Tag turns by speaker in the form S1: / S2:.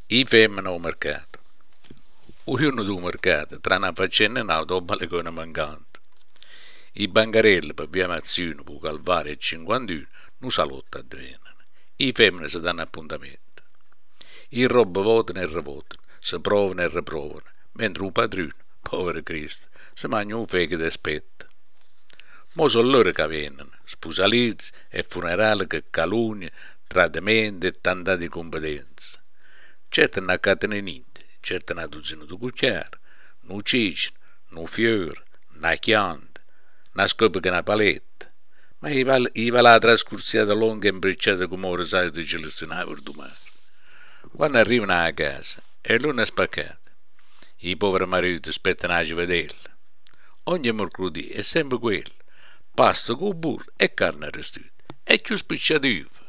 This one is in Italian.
S1: I femmine al mercato. Ognuno del mercato, tra una faccenda e un'altra, o balcone mancante. I bancarelli per via Mazzino, per Calvario e 51, non salotta avvengono. I femmine si danno appuntamento. I robe votano e rivotano, si provano e riprovano, mentre un padrone, povero Cristo, si mangia un fegato e aspetta. Mo sono loro che vengono, sposalizzi e funerali che calunnia, tradimenti e tanta di competenza. Certo non accattano niente, certo una dozzina di cucchiari, un ciccio, un fiore, una chianta, una scopa che una paletta. Ma i va la trascorsiata lunga e imbricciata come ora sai di geluzionare per domani. Quando arrivano a casa, è l'una spaccata. I poveri mariti aspettano a vederla. Ogni mercoledì è sempre quello. Pasta con burro e carne arrostita. E più spicciato uva.